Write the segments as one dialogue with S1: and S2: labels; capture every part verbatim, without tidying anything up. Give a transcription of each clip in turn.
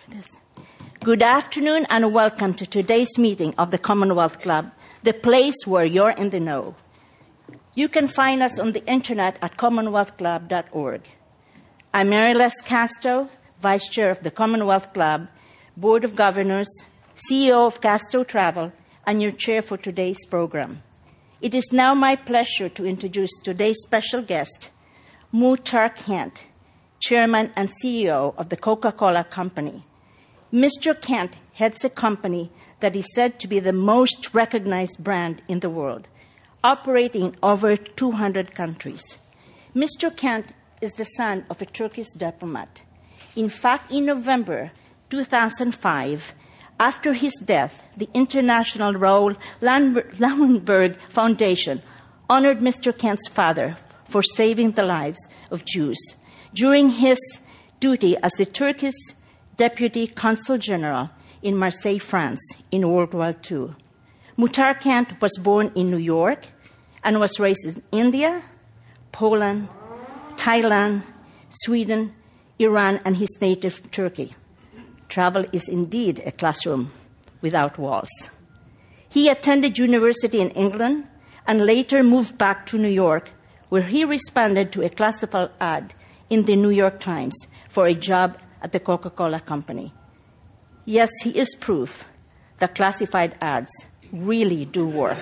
S1: this. Good afternoon and welcome to today's meeting of the Commonwealth Club, the place where you're in the know. You can find us on the internet at commonwealth club dot org. I'm Mary Les Casto, Vice Chair of the Commonwealth Club, Board of Governors, C E O of Casto Travel, and your chair for today's program. It is now my pleasure to introduce today's special guest, Muhtar Kent, Chairman and C E O of the Coca-Cola Company. Mister Kent heads a company that is said to be the most recognized brand in the world, operating in over two hundred countries. Mister Kent is the son of a Turkish diplomat. In fact, in November two thousand five, after his death, the International Raoul Wallenberg Foundation honored Mister Kent's father for saving the lives of Jews during his duty as the Turkish Deputy Consul General in Marseille, France, in World War Two. Muhtar Kent was born in New York and was raised in India, Poland, Thailand, Sweden, Iran, and his native Turkey. Travel is indeed a classroom without walls. He attended university in England and later moved back to New York, where he responded to a classified ad in the New York Times for a job at the Coca-Cola Company. Yes, he is proof that classified ads really do work.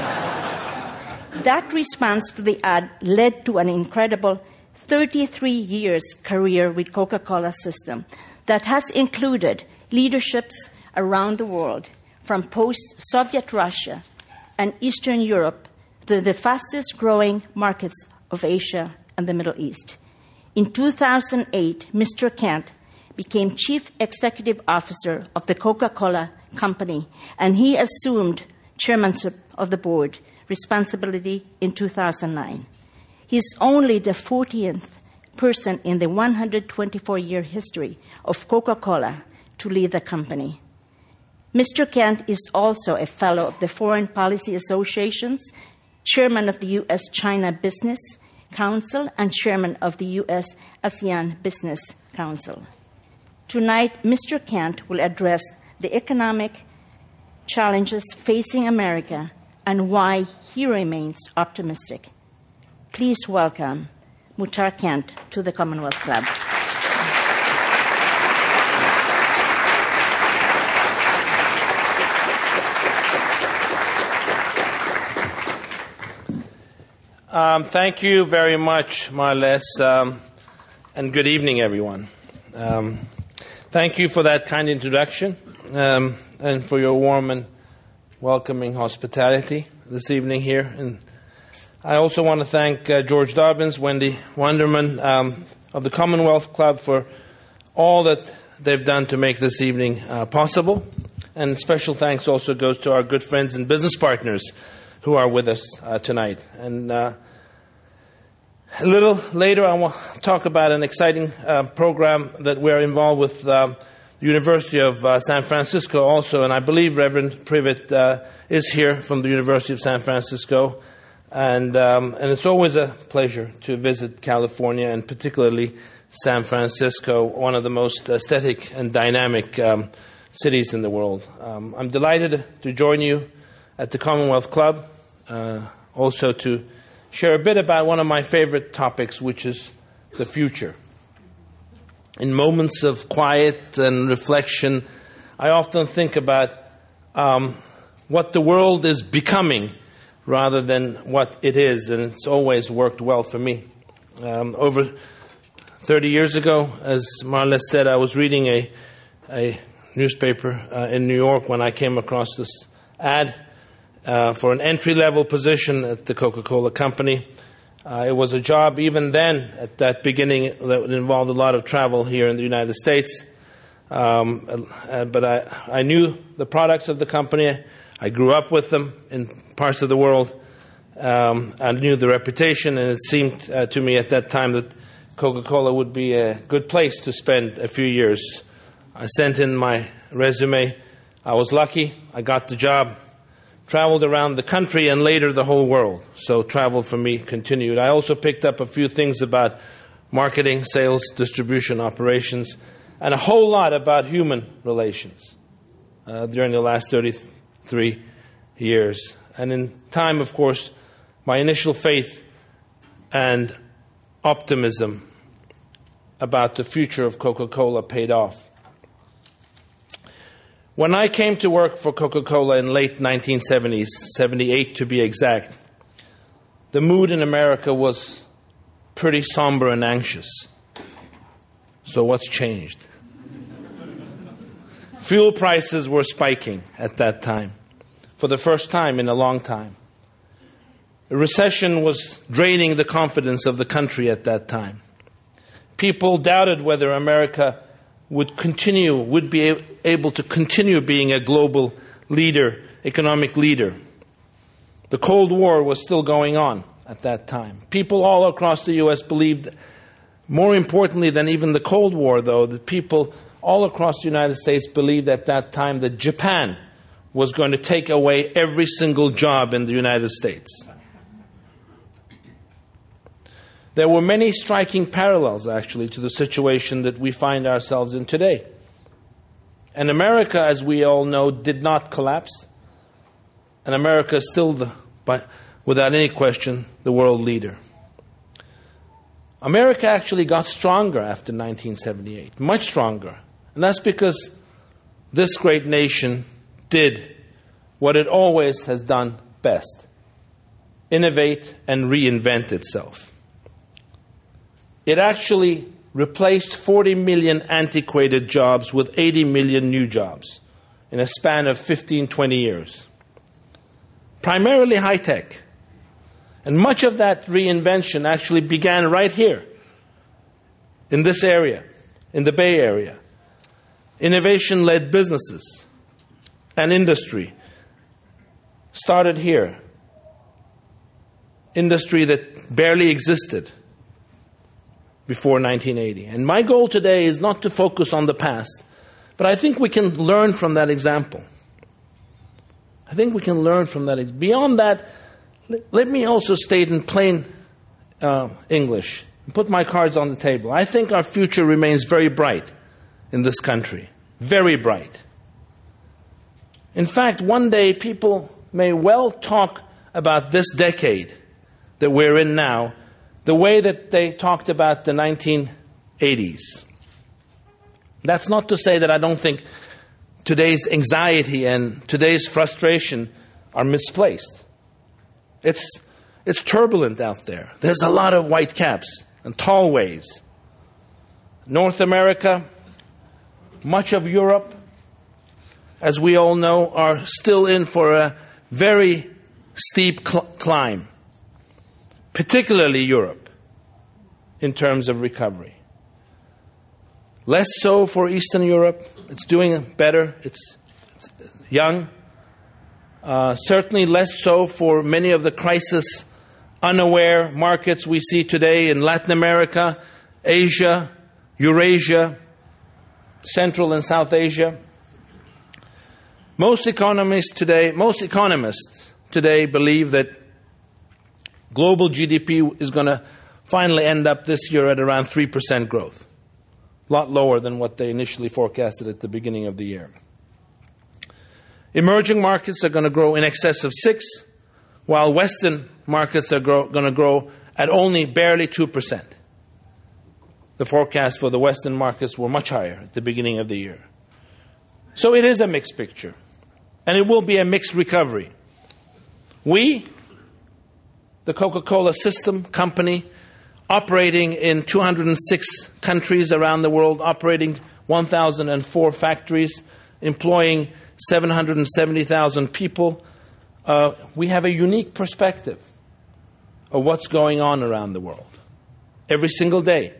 S1: That response to the ad led to an incredible thirty-three years career with Coca-Cola system that has included leaderships around the world, from post-Soviet Russia and Eastern Europe to the fastest-growing markets of Asia and the Middle East. In two thousand eight, Mister Kent became Chief Executive Officer of the Coca-Cola Company, and he assumed chairmanship of the board responsibility in two thousand nine. He's only the fortieth person in the one hundred twenty-four year history of Coca-Cola to lead the company. Mister Kent is also a fellow of the Foreign Policy Associations, chairman of the U S China Business Council, and chairman of the U S ASEAN Business Council. Tonight, Mister Kent will address the economic challenges facing America and why he remains optimistic. Please welcome Muhtar Kent to the Commonwealth Club.
S2: Um, thank you very much, Marles, um, and good evening, everyone. Um, thank you for that kind introduction um, and for your warm and welcoming hospitality this evening here. And I also want to thank uh, George Dobbins, Wendy Wonderman um, of the Commonwealth Club for all that they've done to make this evening uh, possible. And special thanks also goes to our good friends and business partners who are with us uh, tonight. And uh, a little later, I want to talk about an exciting uh, program that we're involved with um, the University of uh, San Francisco also. And I believe Reverend Privet uh, is here from the University of San Francisco. And um, and it's always a pleasure to visit California, and particularly San Francisco, one of the most aesthetic and dynamic um, cities in the world. Um, I'm delighted to join you at the Commonwealth Club, uh, also to share a bit about one of my favorite topics, which is the future. In moments of quiet and reflection, I often think about um, what the world is becoming rather than what it is, and it's always worked well for me. Um, over thirty years ago, as Marles said, I was reading a, a newspaper uh, in New York when I came across this ad uh, for an entry-level position at the Coca-Cola Company. Uh, it was a job even then, at that beginning, that involved a lot of travel here in the United States. Um, uh, but I, I knew the products of the company. I grew up with them in parts of the world. Um, I knew the reputation, and it seemed uh, to me at that time that Coca-Cola would be a good place to spend a few years. I sent in my resume. I was lucky. I got the job. Traveled around the country and later the whole world. So travel for me continued. I also picked up a few things about marketing, sales, distribution, operations, and a whole lot about human relations uh, during the last thirty-three years. And in time, of course, my initial faith and optimism about the future of Coca-Cola paid off. When I came to work for Coca-Cola in late nineteen seventies, seventy-eight to be exact, the mood in America was pretty somber and anxious. So what's changed? Fuel prices were spiking at that time, for the first time in a long time. A recession was draining the confidence of the country at that time. People doubted whether America would continue, would be able to continue being a global leader, economic leader. The Cold War was still going on at that time. People all across the U S believed, more importantly than even the Cold War, though, that people all across the United States believed at that time that Japan was going to take away every single job in the United States. There were many striking parallels, actually, to the situation that we find ourselves in today. And America, as we all know, did not collapse. And America is still, the, by, without any question, the world leader. America actually got stronger after nineteen seventy-eight, much stronger. And that's because this great nation did what it always has done best: innovate and reinvent itself. It actually replaced forty million antiquated jobs with eighty million new jobs in a span of fifteen, twenty years. Primarily high-tech. And much of that reinvention actually began right here, in this area, in the Bay Area. Innovation-led businesses and industry started here. Industry that barely existed before nineteen eighty. And my goal today is not to focus on the past, but I think we can learn from that example. I think we can learn from that. Beyond that, let me also state in plain uh, English, and put my cards on the table. I think our future remains very bright in this country. Very bright. In fact, one day people may well talk about this decade that we're in now the way that they talked about the nineteen eighties. That's not to say that I don't think today's anxiety and today's frustration are misplaced. It's, it's turbulent out there. There's a lot of white caps and tall waves. North America, much of Europe, as we all know, are still in for a very steep cl- climb. Particularly Europe, in terms of recovery. Less so for Eastern Europe. It's doing better. It's, it's young. Uh, certainly less so for many of the crisis-unaware markets we see today in Latin America, Asia, Eurasia, Central and South Asia. Most economists today, most economists today believe that global G D P is going to finally end up this year at around three percent growth. A lot lower than what they initially forecasted at the beginning of the year. Emerging markets are going to grow in excess of six, while Western markets are grow, going to grow at only barely two percent. The forecasts for the Western markets were much higher at the beginning of the year. So it is a mixed picture, and it will be a mixed recovery. We, the Coca-Cola System company, operating in two hundred six countries around the world, operating one thousand four factories, employing seven hundred seventy thousand people, uh, we have a unique perspective of what's going on around the world every single day.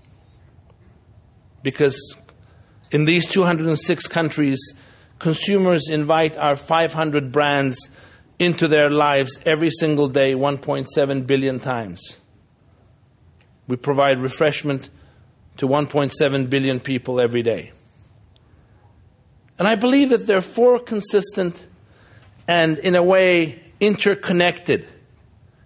S2: Because in these two hundred six countries, consumers invite our five hundred brands into their lives every single day, one point seven billion times. We provide refreshment to one point seven billion people every day. And I believe that there are four consistent and, in a way, interconnected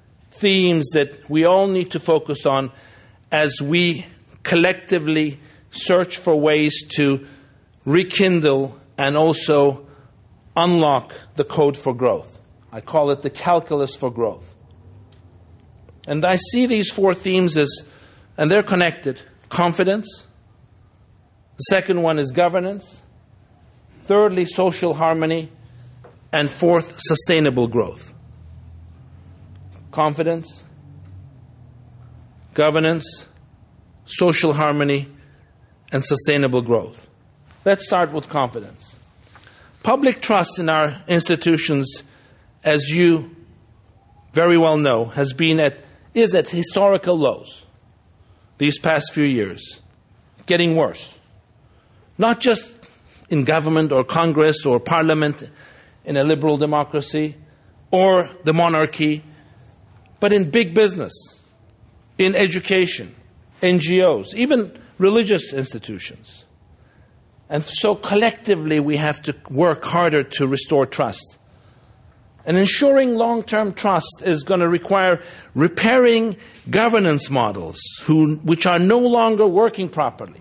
S2: themes that we all need to focus on as we collectively search for ways to rekindle and also unlock the code for growth. I call it the calculus for growth. And I see these four themes as, and they're connected, confidence. The second one is governance. Thirdly, social harmony. And fourth, sustainable growth. Confidence, governance, social harmony, and sustainable growth. Let's start with confidence. Public trust in our institutions, as you very well know, has been at, is at historical lows these past few years, getting worse. Not just in government or Congress or Parliament in a liberal democracy or the monarchy, but in big business, in education, N G Os, even religious institutions. And so collectively we have to work harder to restore trust. And ensuring long-term trust is going to require repairing governance models who, which are no longer working properly.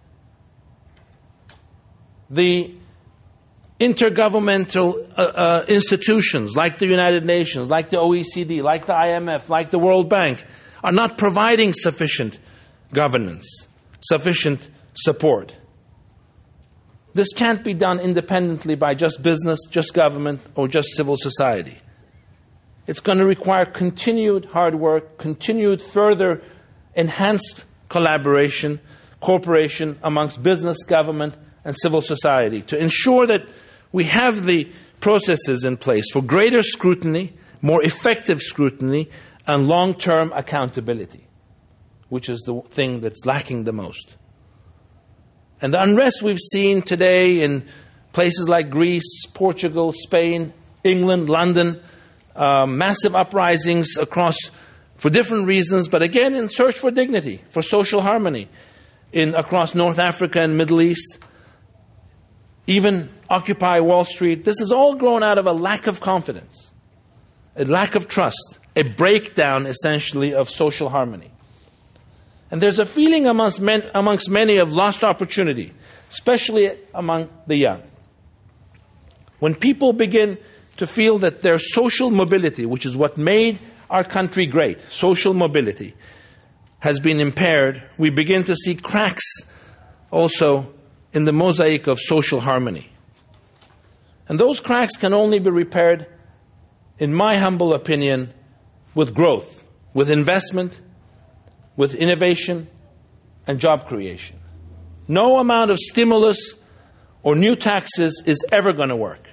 S2: The intergovernmental uh, uh, institutions like the United Nations, like the O E C D, like the I M F, like the World Bank, are not providing sufficient governance, sufficient support. This can't be done independently by just business, just government, or just civil society. It's going to require continued hard work, continued further enhanced collaboration, cooperation amongst business, government, and civil society to ensure that we have the processes in place for greater scrutiny, more effective scrutiny, and long-term accountability, which is the thing that's lacking the most. And the unrest we've seen today in places like Greece, Portugal, Spain, England, London, uh, massive uprisings across, for different reasons, but again in search for dignity, for social harmony, in across North Africa and Middle East, even Occupy Wall Street. This has all grown out of a lack of confidence, a lack of trust, a breakdown, essentially, of social harmony. And there's a feeling amongst, men, amongst many of lost opportunity, especially among the young. When people begin to feel that their social mobility, which is what made our country great, social mobility, has been impaired, we begin to see cracks also in the mosaic of social harmony. And those cracks can only be repaired, in my humble opinion, with growth, with investment, with innovation and job creation. No amount of stimulus or new taxes is ever going to work.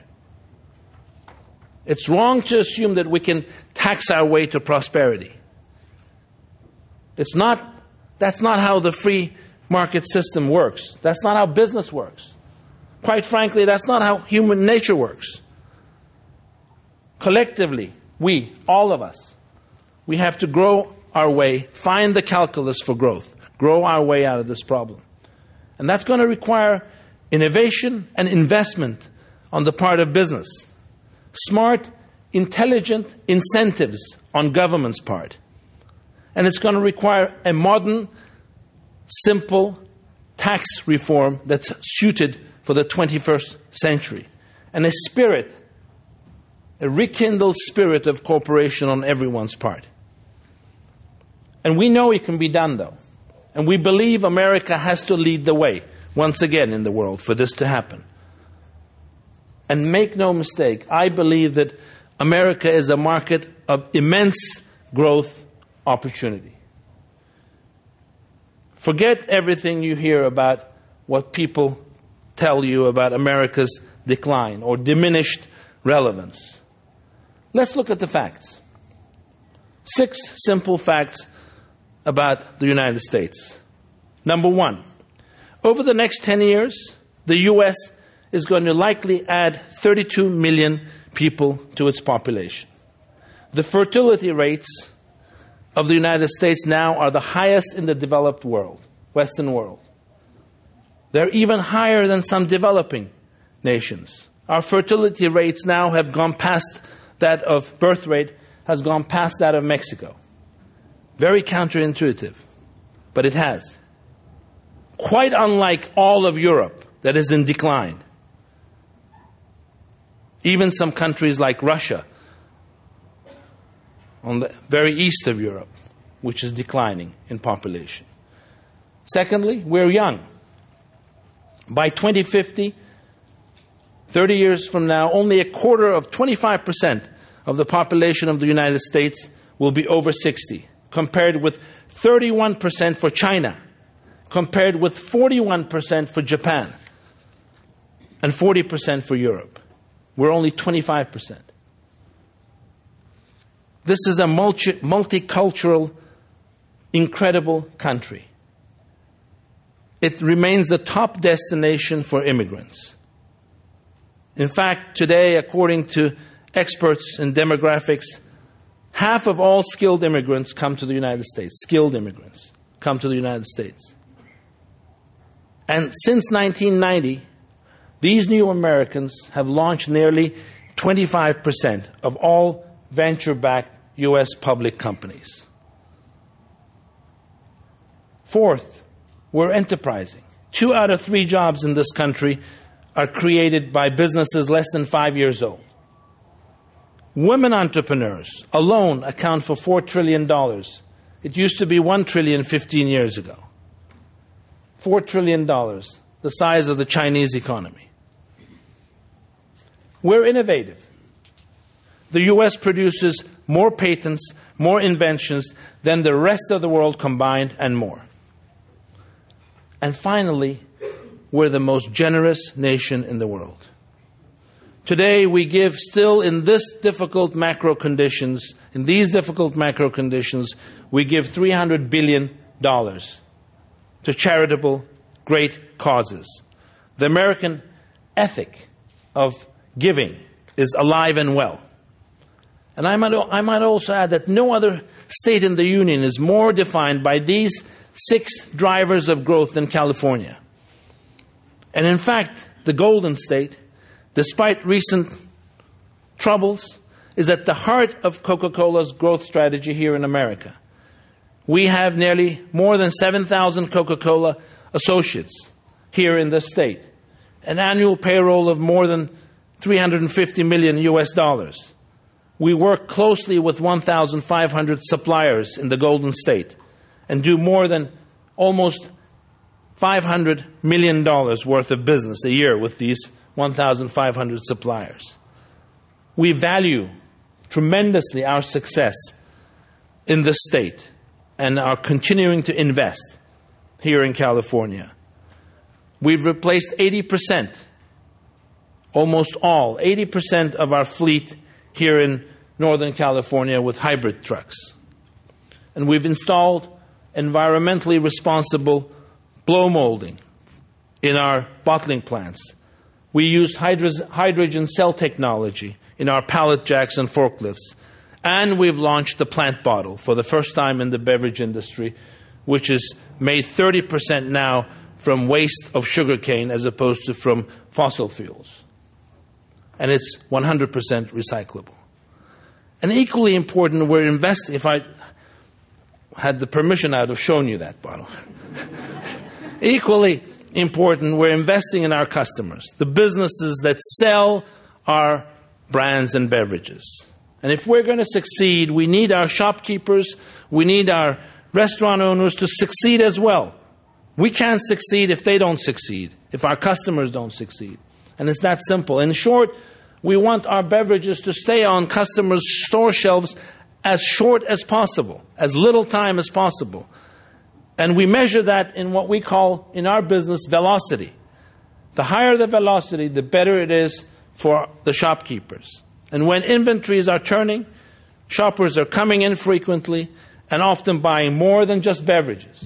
S2: It's wrong to assume that we can tax our way to prosperity. It's not, that's not how the free market system works. That's not how business works. Quite frankly, that's not how human nature works. Collectively, we, all of us, we have to grow our way, find the calculus for growth, grow our way out of this problem. And that's going to require innovation and investment on the part of business. Smart, intelligent incentives on government's part. And it's going to require a modern, simple tax reform that's suited for the twenty-first century. And a spirit, a rekindled spirit of cooperation on everyone's part. And we know it can be done, though. And we believe America has to lead the way, once again in the world, for this to happen. And make no mistake, I believe that America is a market of immense growth opportunity. Forget everything you hear about what people tell you about America's decline or diminished relevance. Let's look at the facts. Six simple facts about the United States. Number one, over the next ten years, the U S is going to likely add thirty-two million people to its population. The fertility rates of the United States now are the highest in the developed world, Western world. They're even higher than some developing nations. Our fertility rates now have gone past that of birth rate, has gone past that of Mexico. Very counterintuitive, but it has. quite unlike all of Europe that is in decline. Even some countries like Russia, on the very east of Europe, which is declining in population. Secondly, we're young. By twenty fifty, thirty years from now, only a quarter of twenty-five percent of the population of the United States will be over sixty, compared with thirty-one percent for China, compared with forty-one percent for Japan, and forty percent for Europe. We're only twenty-five percent. This is a multi- multicultural, incredible country. It remains the top destination for immigrants. In fact, today, according to experts in demographics, half of all skilled immigrants come to the United States. Skilled immigrants come to the United States. And since nineteen ninety, these new Americans have launched nearly twenty-five percent of all venture-backed U S public companies. Fourth, we're enterprising. Two out of three jobs in this country are created by businesses less than five years old. Women entrepreneurs alone account for four trillion dollars. It used to be one trillion dollars fifteen years ago. four trillion dollars, the size of the Chinese economy. We're innovative. The U S produces more patents, more inventions than the rest of the world combined and more. And finally, we're the most generous nation in the world. Today, we give still in this difficult macro conditions, in these difficult macro conditions, we give three hundred billion dollars to charitable, great causes. The American ethic of giving is alive and well. And I might, I might also add that no other state in the Union is more defined by these six drivers of growth than California. And in fact, the Golden State, despite recent troubles, is at the heart of Coca-Cola's growth strategy here in America. We have nearly more than seven thousand Coca-Cola associates here in this state, an annual payroll of more than three hundred fifty million U S dollars. We work closely with one thousand five hundred suppliers in the Golden State and do more than almost five hundred million dollars worth of business a year with these one thousand five hundred suppliers. We value tremendously our success in this state and are continuing to invest here in California. We've replaced eighty percent, almost all, eighty percent of our fleet here in Northern California with hybrid trucks. And we've installed environmentally responsible blow molding in our bottling plants. We use hydro- hydrogen cell technology in our pallet jacks and forklifts. And we've launched the plant bottle for the first time in the beverage industry, which is made thirty percent now from waste of sugarcane as opposed to from fossil fuels. And it's one hundred percent recyclable. And equally important, we're investing. If I had the permission, I would have shown you that bottle. Equally important, we're investing in our customers, the businesses that sell our brands and beverages. And if we're going to succeed, we need our shopkeepers, we need our restaurant owners to succeed as well. We can't succeed if they don't succeed, if our customers don't succeed. And it's that simple. In short, we want our beverages to stay on customers' store shelves as short as possible, as little time as possible. And we measure that in what we call, in our business, velocity. The higher the velocity, the better it is for the shopkeepers. And when inventories are turning, shoppers are coming in frequently and often buying more than just beverages.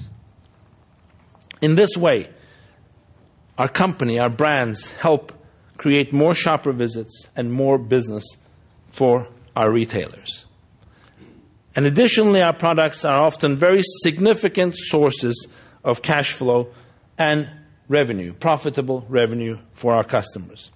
S2: In this way, our company, our brands, help create more shopper visits and more business for our retailers. And additionally, our products are often very significant sources of cash flow and revenue, profitable revenue for our customers.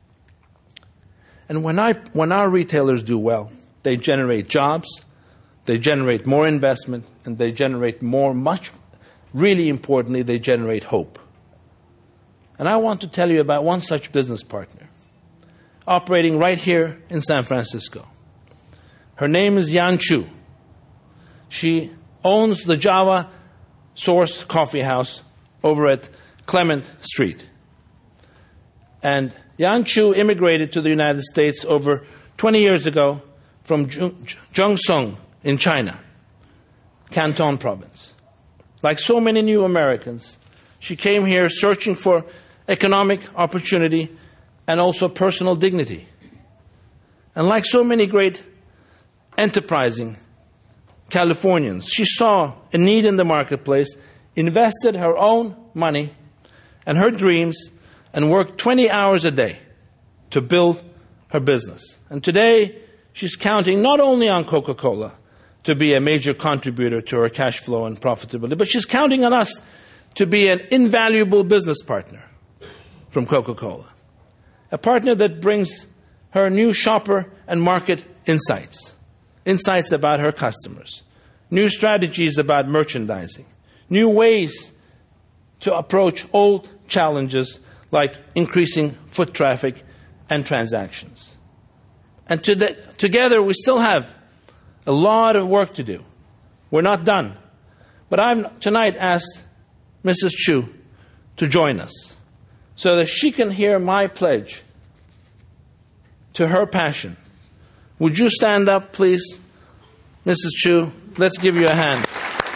S2: And when, I, when our retailers do well, they generate jobs, they generate more investment, and they generate more, much, really importantly, they generate hope. And I want to tell you about one such business partner operating right here in San Francisco. Her name is Yan Chu. She owns the Java Source Coffee House over at Clement Street. And Yan Chu immigrated to the United States over twenty years ago from Zhongsong in China, Canton province. Like so many new Americans, she came here searching for economic opportunity and also personal dignity. And like so many great enterprising Californians, she saw a need in the marketplace, invested her own money and her dreams, and worked twenty hours a day to build her business. And today, she's counting not only on Coca-Cola to be a major contributor to her cash flow and profitability, but she's counting on us to be an invaluable business partner from Coca-Cola. A partner that brings her new shopper and market insights, insights about her customers, new strategies about merchandising, new ways to approach old challenges like increasing foot traffic and transactions. And to the, together we still have a lot of work to do. We're not done. But I've tonight asked Missus Chu to join us so that she can hear my pledge to her passion. Would you stand up, please, Missus Chu? Let's give you a hand.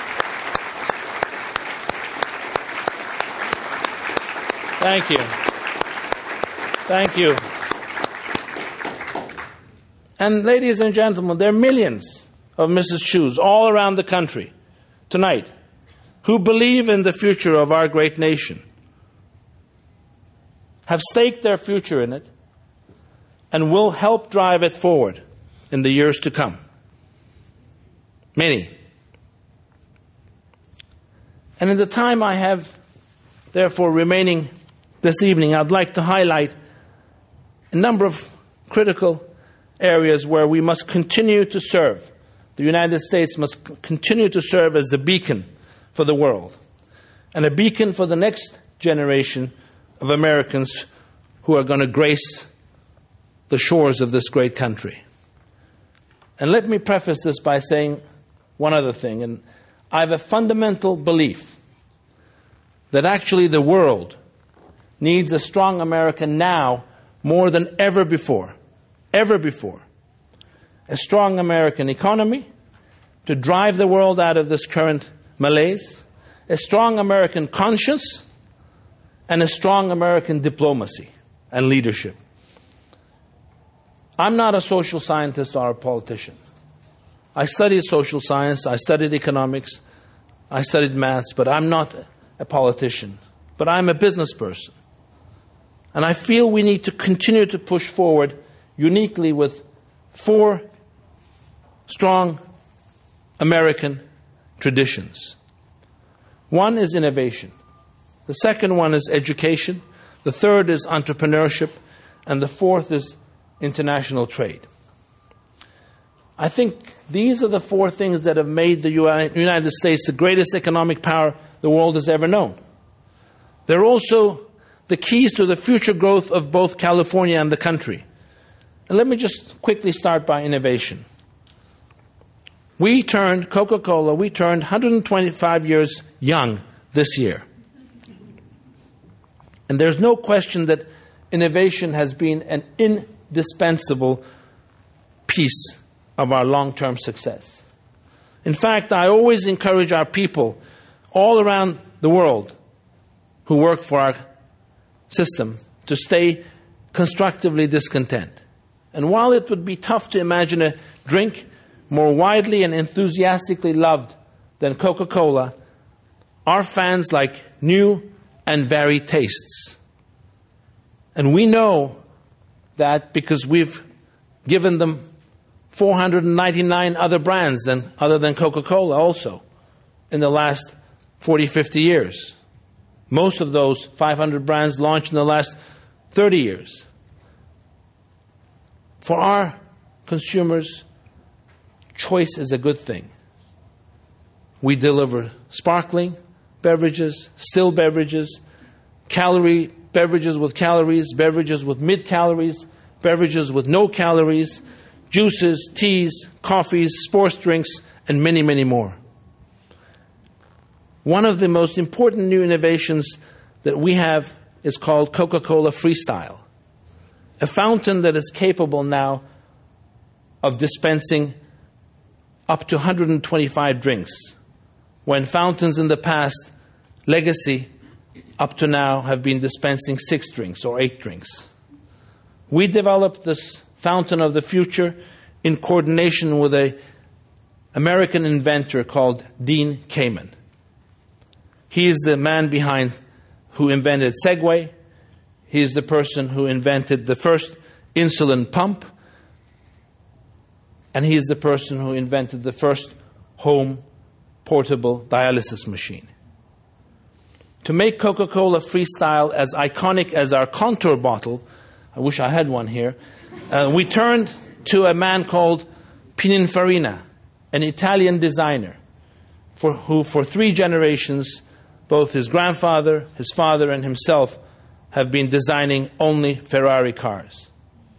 S2: Thank you. Thank you. And ladies and gentlemen, there are millions of Missus Chus all around the country tonight who believe in the future of our great nation, have staked their future in it, and will help drive it forward in the years to come. Many. And in the time I have, therefore, remaining this evening, I'd like to highlight a number of critical areas where we must continue to serve. The United States must continue to serve as the beacon for the world, and a beacon for the next generation of Americans who are going to grace the shores of this great country. And let me preface this by saying one other thing, and I have a fundamental belief that actually the world needs a strong America now more than ever before, ever before. A strong American economy to drive the world out of this current malaise, a strong American conscience, and a strong American diplomacy and leadership. I'm not a social scientist or a politician. I studied social science, I studied economics, I studied maths, but I'm not a politician. But I'm a business person. And I feel we need to continue to push forward uniquely with four strong American traditions. One is innovation. The second one is education. The third is entrepreneurship. And the fourth is international trade. I think these are the four things that have made the United States the greatest economic power the world has ever known. They're also the keys to the future growth of both California and the country. And let me just quickly start by innovation. We turned, Coca-Cola, we turned one hundred twenty-five years young this year. And there's no question that innovation has been an indispensable piece of our long-term success. In fact, I always encourage our people all around the world who work for our system to stay constructively discontent. And while it would be tough to imagine a drink more widely and enthusiastically loved than Coca-Cola, our fans like new and varied tastes. And we know that because we've given them four hundred ninety-nine other brands than, other than Coca-Cola also in the last forty, fifty years. Most of those five hundred brands launched in the last thirty years. For our consumers, choice is a good thing. We deliver sparkling, beverages, still beverages, calorie beverages with calories, beverages with mid-calories, beverages with no calories, juices, teas, coffees, sports drinks, and many, many more. One of the most important new innovations that we have is called Coca-Cola Freestyle, a fountain that is capable now of dispensing up to one hundred twenty-five drinks, when fountains in the past, legacy, up to now have been dispensing six drinks or eight drinks. We developed this fountain of the future in coordination with an American inventor called Dean Kamen. He is the man behind who invented Segway. He is the person who invented the first insulin pump. And he is the person who invented the first home portable dialysis machine. To make Coca-Cola Freestyle as iconic as our Contour bottle, I wish I had one here, uh, we turned to a man called Pininfarina, an Italian designer, for, who for three generations, both his grandfather, his father, and himself have been designing only Ferrari cars.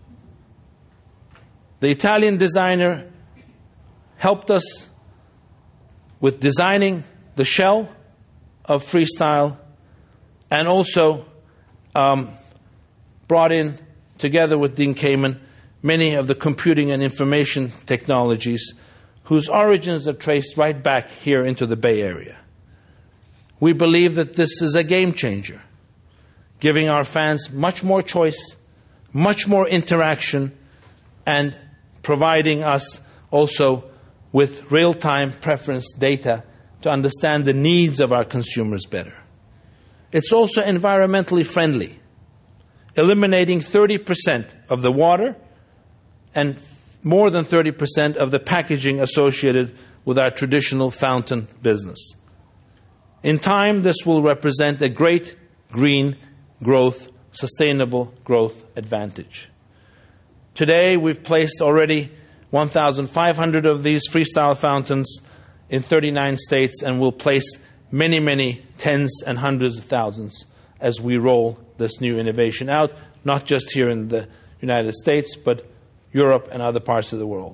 S2: The Italian designer helped us with designing the shell of Freestyle, and also um, brought in, together with Dean Kamen, many of the computing and information technologies whose origins are traced right back here into the Bay Area. We believe that this is a game changer, giving our fans much more choice, much more interaction, and providing us also with real-time preference data to understand the needs of our consumers better. It's also environmentally friendly, eliminating thirty percent of the water and more than thirty percent of the packaging associated with our traditional fountain business. In time, this will represent a great green growth, sustainable growth advantage. Today, we've placed already one thousand five hundred of these Freestyle fountains in thirty-nine states, and will place many, many tens and hundreds of thousands as we roll this new innovation out, not just here in the United States, but Europe and other parts of the world.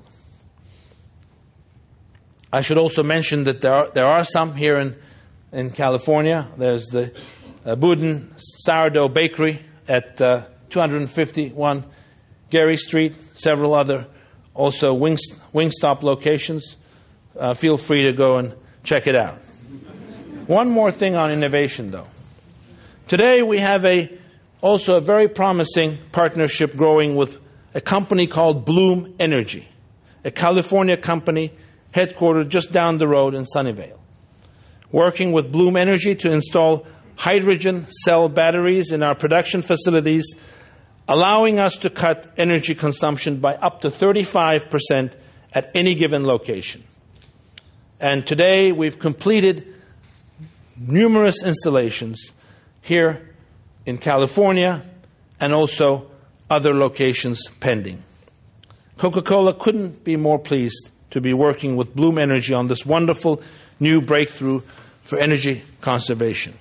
S2: I should also mention that there are, there are some here in, in California. There's the uh, Boudin Sourdough Bakery at uh, two fifty-one Gary Street, several other also Wing, Wingstop locations. Uh, feel free to go and check it out. One more thing on innovation, though. Today we have a also a very promising partnership growing with a company called Bloom Energy, a California company headquartered just down the road in Sunnyvale, working with Bloom Energy to install hydrogen cell batteries in our production facilities, allowing us to cut energy consumption by up to thirty-five percent at any given location. And today we've completed numerous installations here in California and also other locations pending. Coca-Cola couldn't be more pleased to be working with Bloom Energy on this wonderful new breakthrough for energy conservation.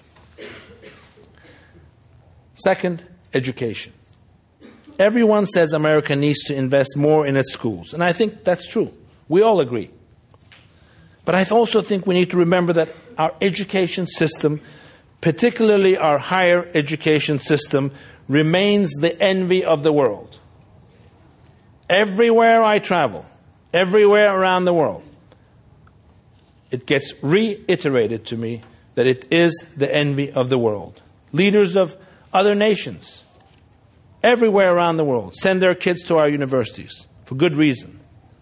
S2: Second, education. Everyone says America needs to invest more in its schools, and I think that's true. We all agree. But I also think we need to remember that our education system, particularly our higher education system, remains the envy of the world. Everywhere I travel, everywhere around the world, it gets reiterated to me that it is the envy of the world. Leaders of other nations, everywhere around the world, send their kids to our universities for good reason.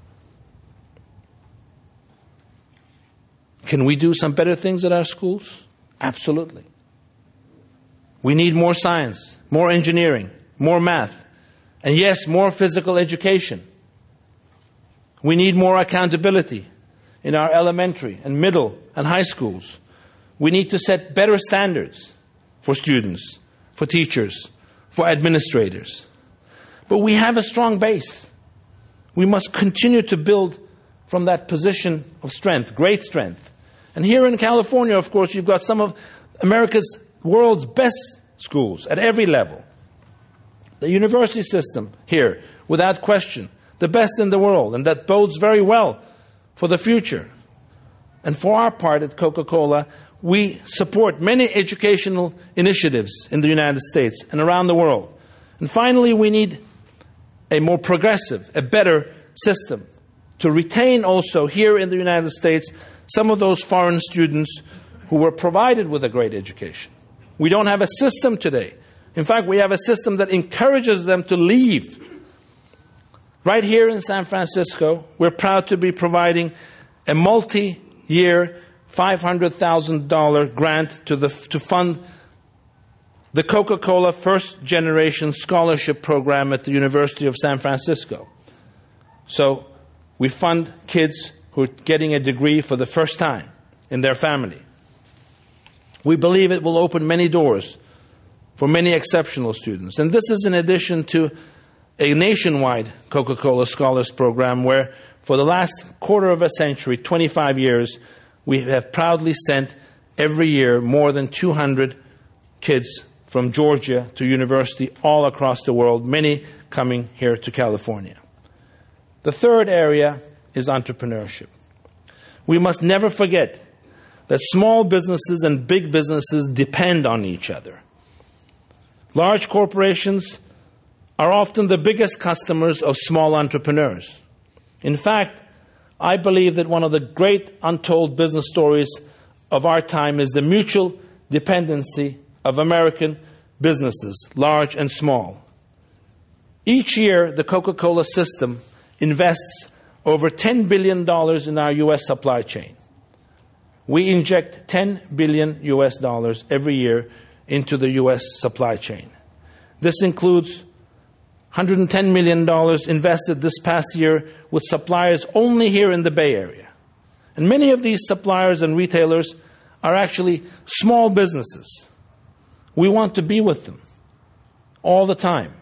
S2: Can we do some better things at our schools? Absolutely. We need more science, more engineering, more math, and yes, more physical education. We need more accountability in our elementary and middle and high schools. We need to set better standards for students, for teachers, for administrators. But we have a strong base. We must continue to build from that position of strength, great strength, And here in California, of course, you've got some of America's world's best schools at every level. The university system here, without question, the best in the world, and that bodes very well for the future. And for our part at Coca-Cola, we support many educational initiatives in the United States and around the world. And finally, we need a more progressive, a better system to retain also here in the United States some of those foreign students who were provided with a great education. We don't have a system today. In fact, we have a system that encourages them to leave. Right here in San Francisco, we're proud to be providing a multi-year five hundred thousand dollars grant to, the, to fund the Coca-Cola First Generation Scholarship Program at the University of San Francisco. So we fund kids who are getting a degree for the first time in their family. We believe it will open many doors for many exceptional students. And this is in addition to a nationwide Coca-Cola Scholars Program where for the last quarter of a century, twenty-five years, we have proudly sent every year more than two hundred kids from Georgia to university all across the world, many coming here to California. The third area is entrepreneurship. We must never forget that small businesses and big businesses depend on each other. Large corporations are often the biggest customers of small entrepreneurs. In fact, I believe that one of the great untold business stories of our time is the mutual dependency of American businesses, large and small. Each year, the Coca-Cola system invests over ten billion dollars in our U S supply chain. We inject ten billion U S dollars every year into the U S supply chain. This includes one hundred ten million dollars invested this past year with suppliers only here in the Bay Area. And many of these suppliers and retailers are actually small businesses. We want to be with them all the time.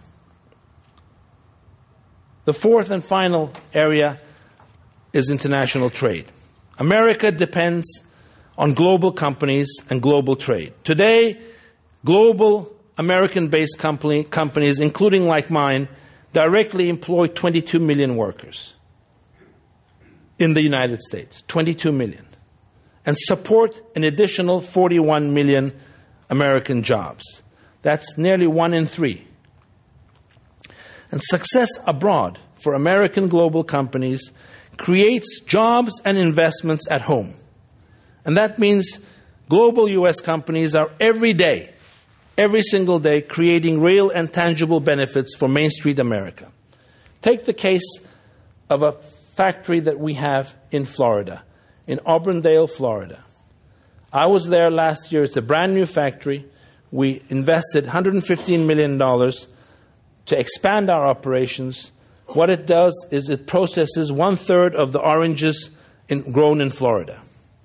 S2: The fourth and final area is international trade. America depends on global companies and global trade. Today, global American-based company, companies, including like mine, directly employ twenty-two million workers in the United States, twenty-two million, and support an additional forty-one million American jobs. That's nearly one in three. And success abroad for American global companies creates jobs and investments at home. And that means global U S companies are every day, every single day, creating real and tangible benefits for Main Street America. Take the case of a factory that we have in Florida, in Auburndale, Florida. I was there last year. It's a brand new factory. We invested one hundred fifteen million dollars to expand our operations. What it does is it processes one-third of the oranges in, grown in Florida.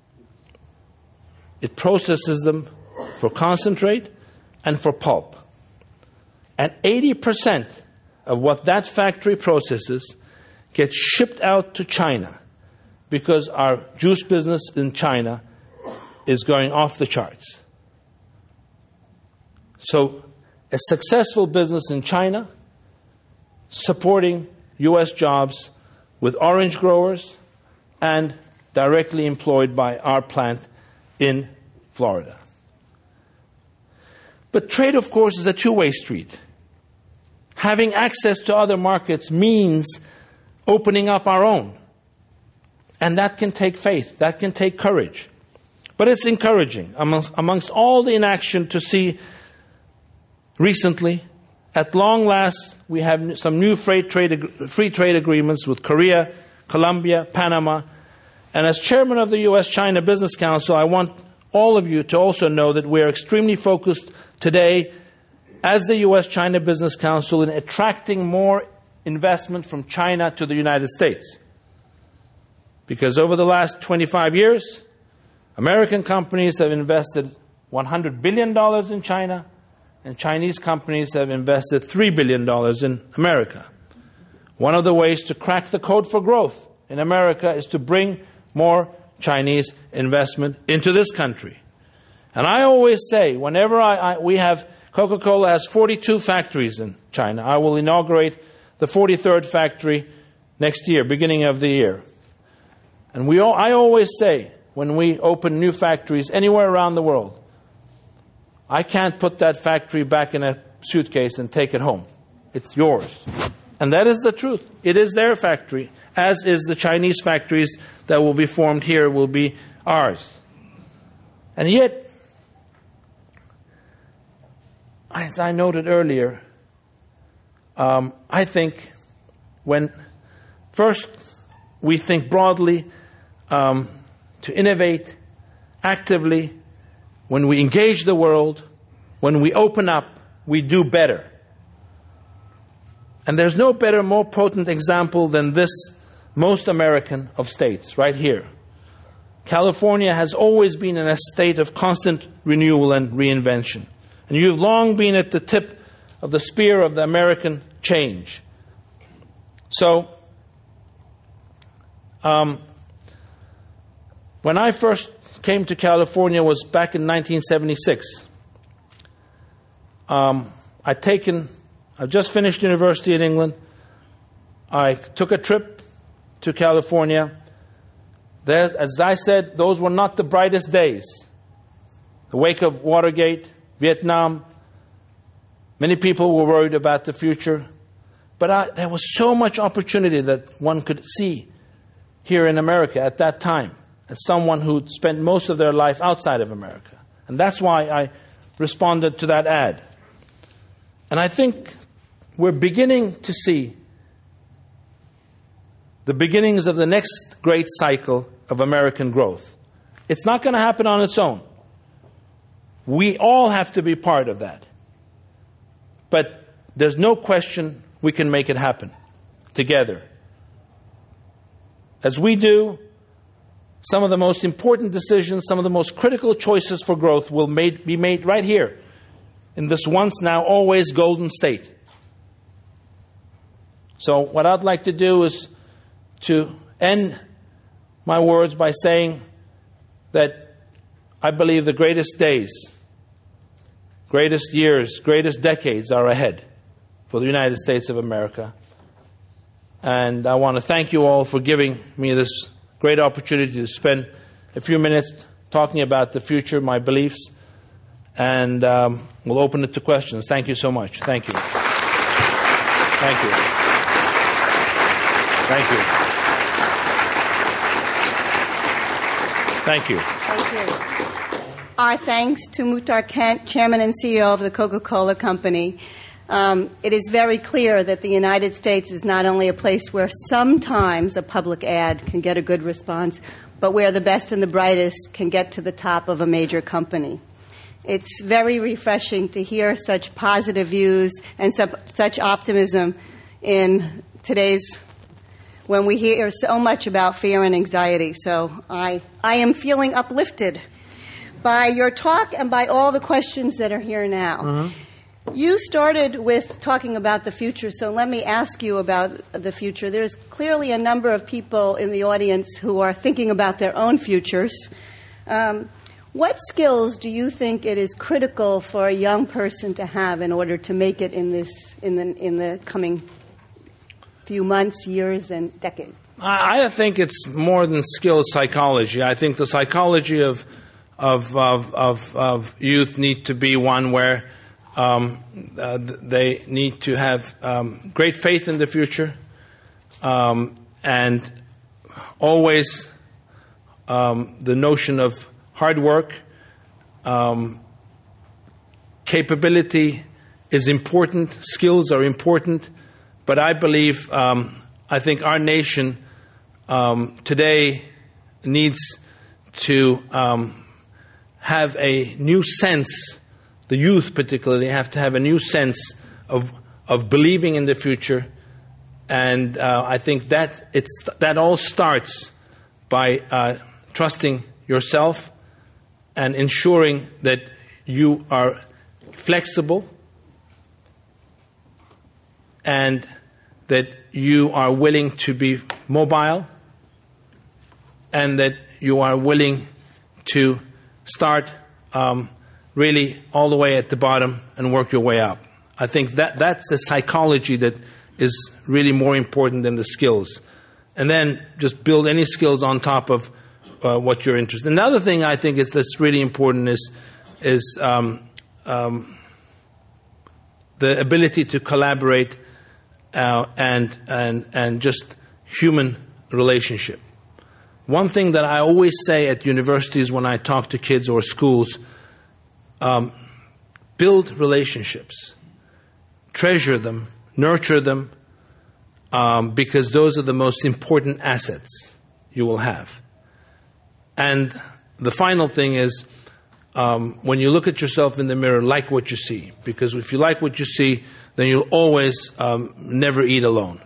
S2: It processes them for concentrate and for pulp. And eighty percent of what that factory processes gets shipped out to China because our juice business in China is going off the charts. So a successful business in China supporting U S jobs with orange growers and directly employed by our plant in Florida. But trade, of course, is a two-way street. Having access to other markets means opening up our own. And that can take faith. That can take courage. But it's encouraging amongst, amongst all the inaction to see recently, at long last, we have some new free trade, free trade agreements with Korea, Colombia, Panama. And as chairman of the U S China Business Council, I want all of you to also know that we are extremely focused today as the U S China Business Council in attracting more investment from China to the United States. Because over the last twenty-five years, American companies have invested one hundred billion dollars in China, and Chinese companies have invested three billion dollars in America. One of the ways to crack the code for growth in America is to bring more Chinese investment into this country. And I always say, whenever I, I, we have, Coca-Cola has forty-two factories in China. I will inaugurate the forty-third factory next year, beginning of the year. And we all, I always say, when we open new factories anywhere around the world, I can't put that factory back in a suitcase and take it home. It's yours. And that is the truth. It is their factory, as is the Chinese factories that will be formed here will be ours. And yet, as I noted earlier, um, I think when first we think broadly, um, to innovate actively, when we engage the world, when we open up, we do better. And there's no better, more potent example than this most American of states, right here. California has always been in a state of constant renewal and reinvention. And you've long been at the tip of the spear of the American change. So, um, when I first came to California was back in nineteen seventy-six. Um, I'd taken, I'd just finished university in England. I took a trip to California. There, as I said, those were not the brightest days. The wake of Watergate, Vietnam, many people were worried about the future. But I, there was so much opportunity that one could see here in America at that time, as someone who'd spent most of their life outside of America. And that's why I responded to that ad. And I think we're beginning to see the beginnings of the next great cycle of American growth. It's not going to happen on its own. We all have to be part of that. But there's no question we can make it happen together. As we do, some of the most important decisions, some of the most critical choices for growth will made, be made right here in this once now always golden state. So what I'd like to do is to end my words by saying that I believe the greatest days, greatest years, greatest decades are ahead for the United States of America. And I want to thank you all for giving me this great opportunity to spend a few minutes talking about the future, my beliefs, and um, we'll open it to questions. Thank you so much. Thank you. Thank you. Thank you. Thank you.
S3: Thank you. Our thanks to Muhtar Kent, Chairman and C E O of the Coca-Cola Company. Um, it is very clear that the United States is not only a place where sometimes a public ad can get a good response, but where the best and the brightest can get to the top of a major company. It's very refreshing to hear such positive views and su- such optimism in today's, when we hear so much about fear and anxiety. So I, I am feeling uplifted by your talk and by all the questions that are here now. Mm-hmm. You started with talking about the future, so let me ask you about the future. There's clearly a number of people in the audience who are thinking about their own futures. Um, what skills do you think it is critical for a young person to have in order to make it in this in the in the coming few months, years, and decades?
S2: I, I think it's more than skills psychology. I think the psychology of of of of, of youth need to be one where Um, uh, they need to have um, great faith in the future um, and always um, the notion of hard work. Um, capability is important. Skills are important. But I believe, um, I think our nation um, today needs to um, have a new sense. The youth particularly have to have a new sense of of believing in the future, and uh, I think that it's that all starts by uh, trusting yourself and ensuring that you are flexible and that you are willing to be mobile and that you are willing to start um, really all the way at the bottom and work your way up. I think that that's the psychology that is really more important than the skills. And then just build any skills on top of uh, what you're interested in. Another thing I think is that's really important is is um, um, the ability to collaborate uh, and and and just human relationship. One thing that I always say at universities when I talk to kids or schools, um, build relationships, treasure them, nurture them, um, because those are the most important assets you will have. And the final thing is, um, when you look at yourself in the mirror, like what you see. Because if you like what you see, then you'll always um, never eat alone.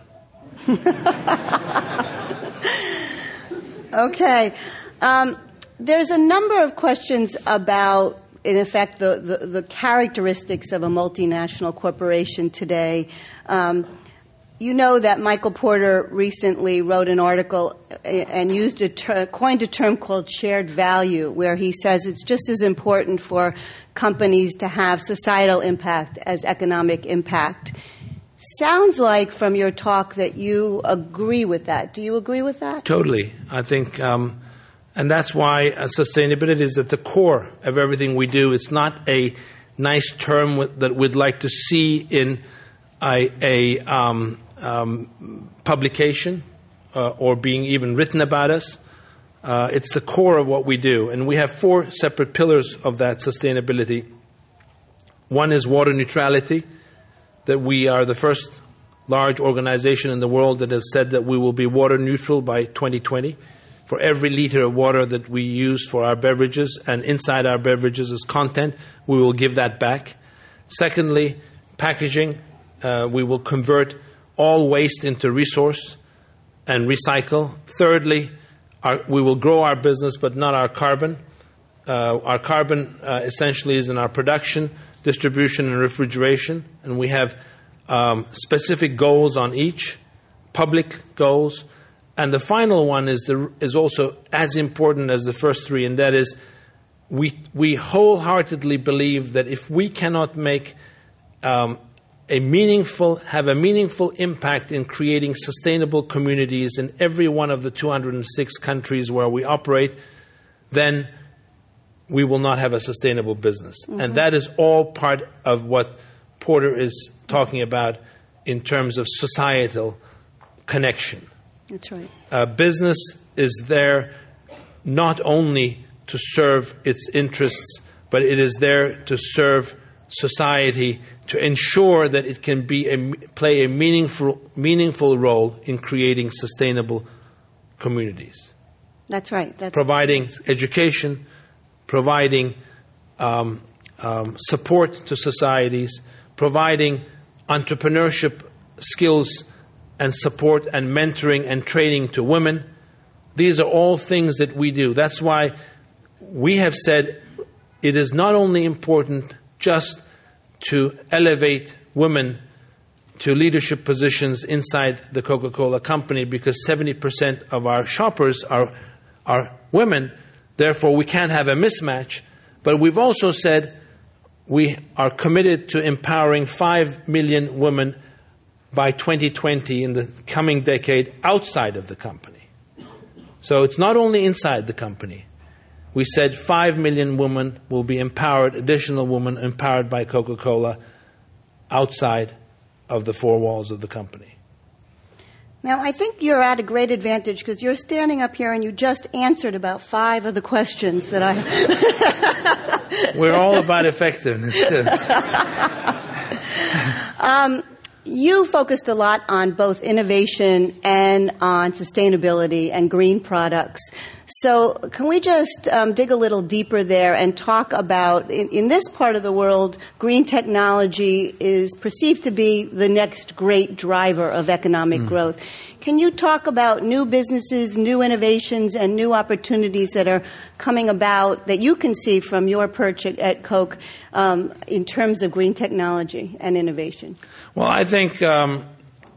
S3: Okay. Um, there's a number of questions about, in effect, the, the, the characteristics of a multinational corporation today. Um, you know that Michael Porter recently wrote an article and used a ter- coined a term called shared value, where he says it's just as important for companies to have societal impact as economic impact. Sounds like from your talk that you agree with that. Do you agree with that?
S2: Totally. I think, um, and that's why uh, sustainability is at the core of everything we do. It's not a nice term with, that we'd like to see in a, a um, um, publication uh, or being even written about us. Uh, it's the core of what we do. And we have four separate pillars of that sustainability. One is water neutrality, that we are the first large organization in the world that has said that we will be water neutral by twenty twenty. For every liter of water that we use for our beverages and inside our beverages as content, we will give that back. Secondly, packaging. Uh, we will convert all waste into resource and recycle. Thirdly, our, we will grow our business but not our carbon. Uh, our carbon uh, essentially is in our production, distribution, and refrigeration, and we have um, specific goals on each, public goals. And the final one is the, is also as important as the first three, and that is we we wholeheartedly believe that if we cannot make um, a meaningful, have a meaningful impact in creating sustainable communities in every one of the two hundred six countries where we operate, then we will not have a sustainable business. Mm-hmm. And that is all part of what Porter is talking about in terms of societal connection.
S3: That's right.
S2: Uh, business is there not only to serve its interests, but it is there to serve society, to ensure that it can be a, play a meaningful, meaningful role in creating sustainable communities.
S3: That's right. That's
S2: providing education, providing um, um, support to societies, providing entrepreneurship skills and support and mentoring and training to women. These are all things that we do. That's why we have said it is not only important just to elevate women to leadership positions inside the Coca-Cola company, because seventy percent of our shoppers are, are women. Therefore, we can't have a mismatch. But we've also said we are committed to empowering five million women by twenty twenty, in the coming decade, outside of the company. So it's not only inside the company. We said five million women will be empowered, additional women empowered by Coca-Cola outside of the four walls of the company.
S3: Now, I think you're at a great advantage because you're standing up here and you just answered about five of the questions that I...
S2: We're all about effectiveness, too.
S3: um, you focused a lot on both innovation and on sustainability and green products. So can we just um, dig a little deeper there and talk about, in, in this part of the world, green technology is perceived to be the next great driver of economic mm. growth. Can you talk about new businesses, new innovations, and new opportunities that are coming about that you can see from your perch at, at Coke um, in terms of green technology and innovation?
S2: Well, I think, um,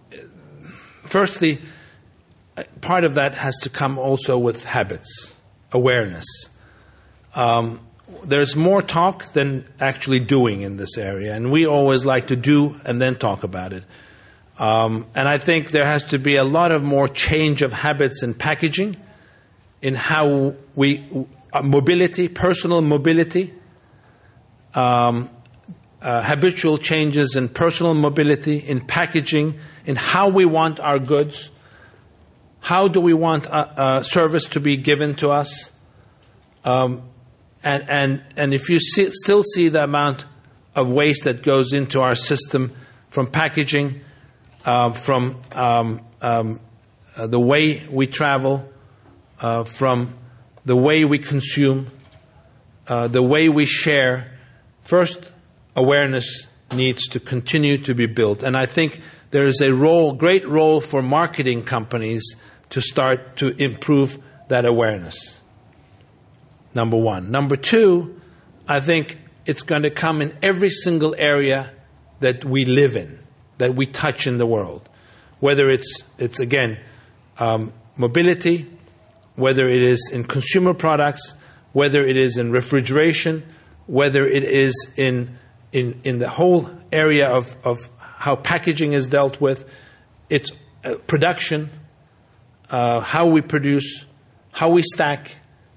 S2: firstly, part of that has to come also with habits. awareness. Um, there's more talk than actually doing in this area, and we always like to do and then talk about it. Um, and I think there has to be a lot of more change of habits in packaging, in how we, uh, mobility, personal mobility, um, uh, habitual changes in personal mobility, in packaging, in how we want our goods. How do we want a, a service to be given to us? Um, and, and, and if you see, still see the amount of waste that goes into our system from packaging, uh, from um, um, uh, the way we travel, uh, from the way we consume, uh, the way we share, first, awareness needs to continue to be built. And I think there is a role, great role for marketing companies to start to improve that awareness. Number one. Number two, I think it's going to come in every single area that we live in, that we touch in the world. Whether it's, it's again, um, mobility, whether it is in consumer products, whether it is in refrigeration, whether it is in, in, in the whole area of, of how packaging is dealt with, it's uh, production, uh, how we produce, how we stack.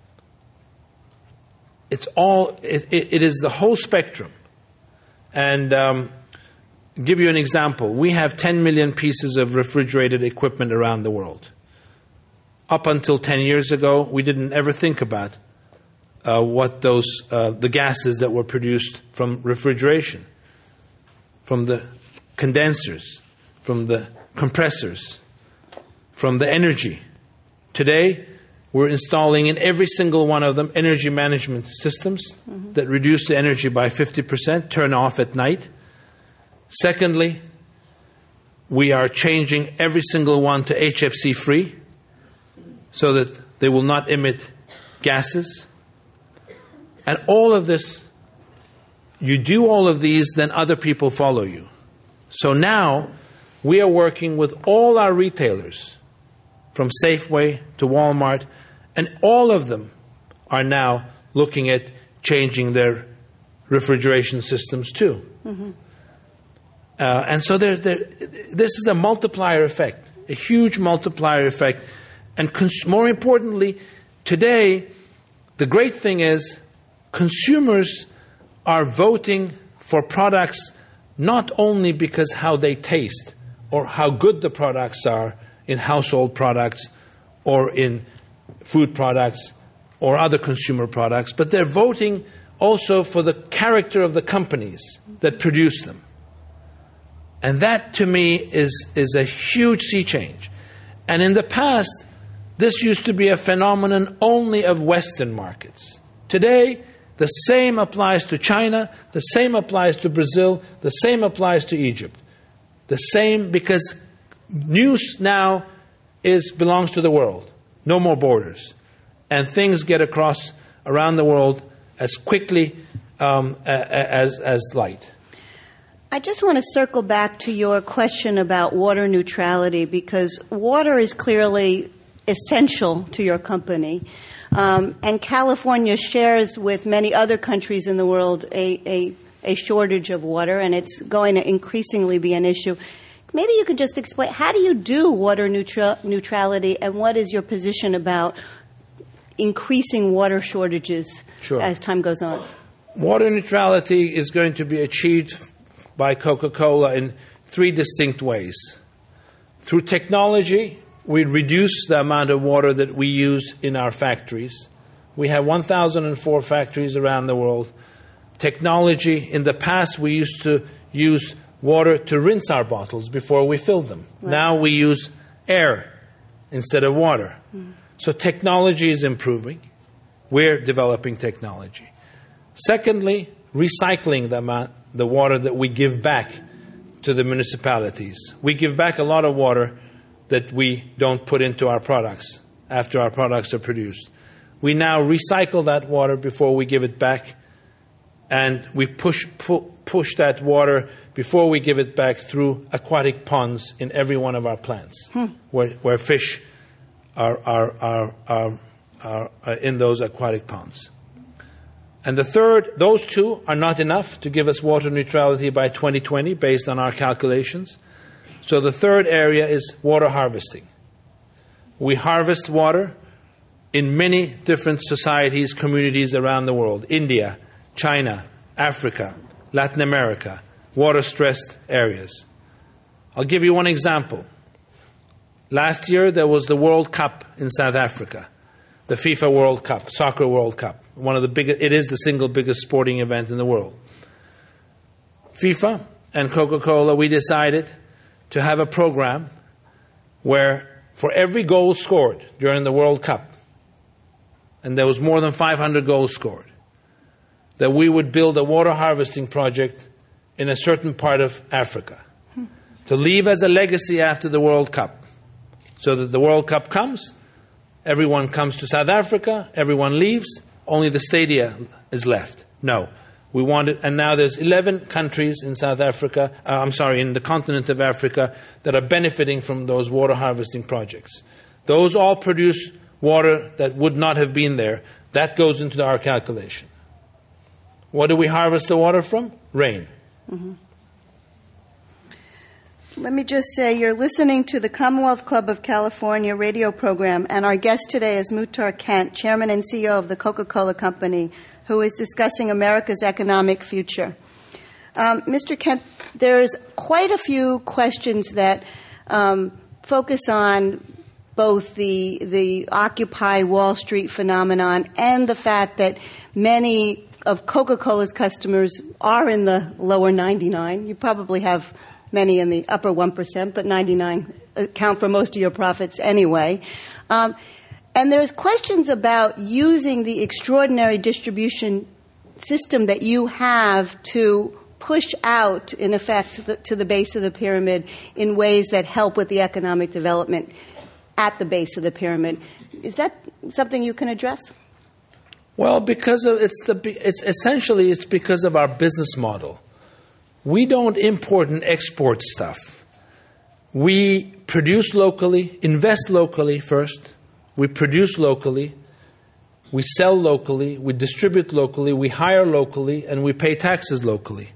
S2: It's all, it, it, it is the whole spectrum. And um, give you an example. We have ten million pieces of refrigerated equipment around the world. Up until ten years ago, we didn't ever think about uh, what those, uh, the gases that were produced from refrigeration, from the condensers, from the compressors, from the energy. Today, we're installing in every single one of them energy management systems mm-hmm. that reduce the energy by fifty percent, turn off at night. Secondly, we are changing every single one to H F C free so that they will not emit gases. And all of this, you do all of these, then other people follow you. So now, we are working with all our retailers, from Safeway to Walmart, and all of them are now looking at changing their refrigeration systems too. Mm-hmm. Uh, and so there, there, this is a multiplier effect, a huge multiplier effect. And cons- more importantly, today, the great thing is consumers are voting for products not only because how they taste or how good the products are in household products or in food products or other consumer products, but they're voting also for the character of the companies that produce them. And that, to me, is, is a huge sea change. And in the past, this used to be a phenomenon only of Western markets. Today, the same applies to China, the same applies to Brazil, the same applies to Egypt. The same, because news now is belongs to the world. No more borders. And things get across around the world as quickly um, as, as light.
S3: I just want to circle back to your question about water neutrality, because water is clearly essential to your company. Um, and California shares with many other countries in the world a, a, a shortage of water, and it's going to increasingly be an issue. Maybe you could just explain, how do you do water neutral, neutrality, and what is your position about increasing water shortages
S2: sure.
S3: as time goes on?
S2: Water neutrality is going to be achieved by Coca-Cola in three distinct ways. Through technology, we reduce the amount of water that we use in our factories. We have one thousand four factories around the world. Technology, in the past, we used to use water to rinse our bottles before we fill them. Right. Now we use air instead of water. Mm. So technology is improving. We're developing technology. Secondly, recycling the amount, the water that we give back to the municipalities. We give back a lot of water that we don't put into our products after our products are produced. We now recycle that water before we give it back, and we push pu- push that water before we give it back through aquatic ponds in every one of our plants, hmm. where, where fish are, are, are, are are, are in those aquatic ponds. And the third, those two are not enough to give us water neutrality by twenty twenty based on our calculations. So the third area is water harvesting. We harvest water in many different societies, communities around the world. India, China, Africa, Latin America, water-stressed areas. I'll give you one example. Last year there was the World Cup in South Africa, the FIFA World Cup, Soccer World Cup. One of the biggest, it is the single biggest sporting event in the world. FIFA and Coca-Cola, we decided to have a program where for every goal scored during the World Cup, and there was more than five hundred goals scored, that we would build a water harvesting project in a certain part of Africa to leave as a legacy after the World Cup, so that the World Cup comes, everyone comes to South Africa, everyone leaves, only the stadia is left. No. We wanted, and now there's eleven countries in South Africa, uh, I'm sorry, in the continent of Africa that are benefiting from those water harvesting projects. Those all produce water that would not have been there. That goes into our calculation. What do we harvest the water from? Rain.
S3: Mm-hmm. Let me just say, you're listening to the Commonwealth Club of California radio program, and our guest today is Muhtar Kent, Chairman and C E O of the Coca-Cola Company, who is discussing America's economic future. Um, Mister Kent, there's quite a few questions that um, focus on both the the Occupy Wall Street phenomenon and the fact that many of Coca-Cola's customers are in the lower ninety-nine. You probably have many in the upper one percent, but ninety-nine account for most of your profits anyway. Um, and there's questions about using the extraordinary distribution system that you have to push out, in effect, to the, to the base of the pyramid in ways that help with the economic development at the base of the pyramid. Is that something you can address?
S2: Well, because of it's the it's essentially it's because of our business model. We don't import and export stuff. We produce locally, invest locally first. We produce locally. We sell locally. We distribute locally. We hire locally, and we pay taxes locally.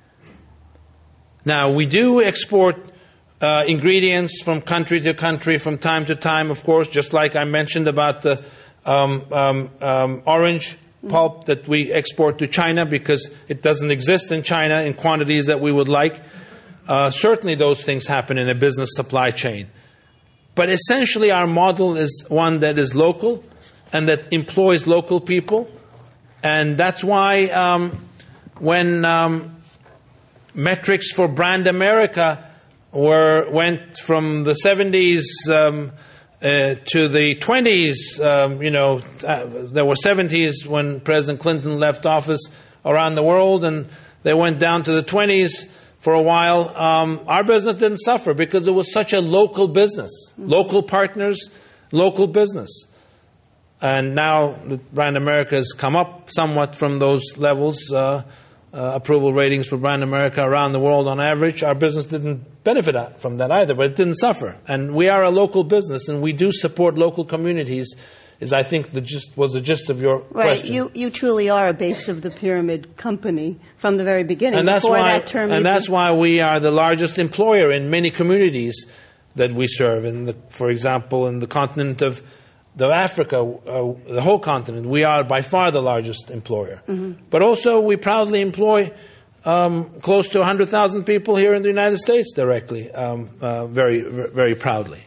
S2: Now, we do export uh, ingredients from country to country from time to time, of course, just like I mentioned about the um, um, um, orange pulp that we export to China because it doesn't exist in China in quantities that we would like. Uh, certainly those things happen in a business supply chain. But essentially our model is one that is local and that employs local people. And that's why um, when um, metrics for Brand America were went from the seventies um, Uh, to the twenties, um, you know, uh, there were seventies when President Clinton left office around the world, and they went down to the twenties for a while. Um, our business didn't suffer because it was such a local business, mm-hmm. local partners, local business. And now Brand America has come up somewhat from those levels. Uh, uh, approval ratings for Brand America around the world on average. Our business didn't benefit from that either, but it didn't suffer. And we are a local business, and we do support local communities, is I think the gist, was the gist of your
S3: right.
S2: question.
S3: Right. You, you truly are a base of the pyramid company from the very beginning.
S2: And that's
S3: Before
S2: why,
S3: that term
S2: and that's why we are the largest employer in many communities that we serve. In the, for example, in the continent of the Africa, uh, the whole continent, we are by far the largest employer. Mm-hmm. But also we proudly employ um, close to one hundred thousand people here in the United States directly, um, uh, very, very proudly.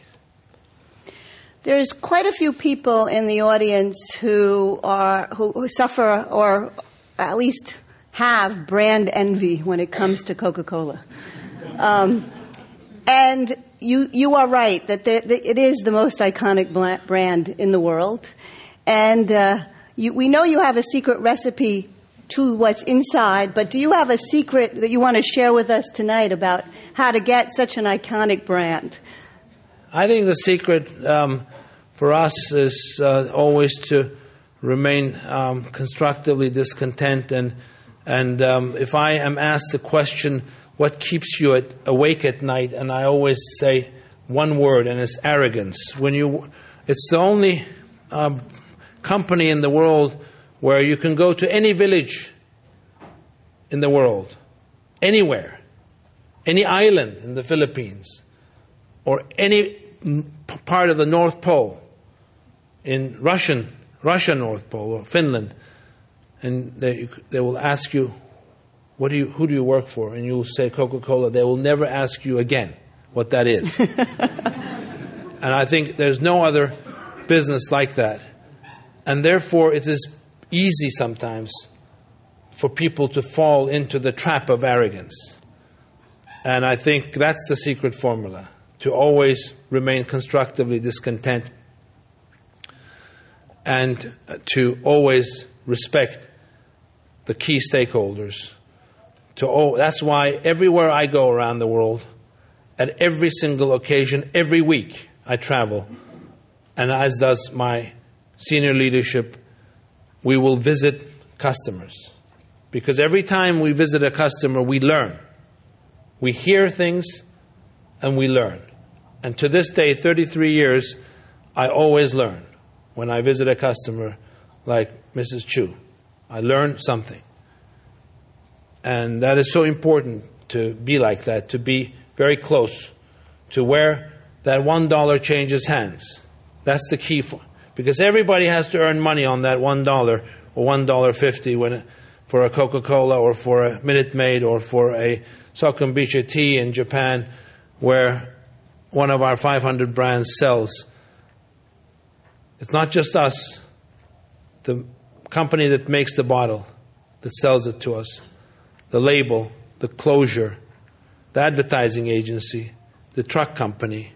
S3: There's quite a few people in the audience who are who, who suffer or at least have brand envy when it comes to Coca-Cola. Um, and You you are right that the, the, it is the most iconic brand in the world, and uh, you, we know you have a secret recipe to what's inside. But do you have a secret that you want to share with us tonight about how to get such an iconic brand?
S2: I think the secret um, for us is uh, always to remain um, constructively discontent, and and um, if I am asked the question, what keeps you at, awake at night? And I always say one word, and it's arrogance. When you, it's the only um, company in the world where you can go to any village in the world, anywhere, any island in the Philippines, or any part of the North Pole, in Russian, Russia North Pole or Finland, and they, they will ask you, what do you, who do you work for? And you'll say Coca-Cola. They will never ask you again what that is. And I think there's no other business like that. And therefore, it is easy sometimes for people to fall into the trap of arrogance. And I think that's the secret formula, to always remain constructively discontent and to always respect the key stakeholders. To oh, that's why everywhere I go around the world, at every single occasion, every week I travel, and as does my senior leadership, we will visit customers. Because every time we visit a customer, we learn. We hear things and we learn. And to this day, thirty-three years, I always learn. When I visit a customer like Missus Chu, I learn something. And that is so important to be like that, to be very close to where that one dollar changes hands. That's the key for, because everybody has to earn money on that one dollar or one dollar fifty when for a Coca-Cola or for a Minute Maid or for a Sokombicha tea in Japan, where one of our five hundred brands sells. It's not just us, the company that makes the bottle, that sells it to us, the label, the closure, the advertising agency, the truck company,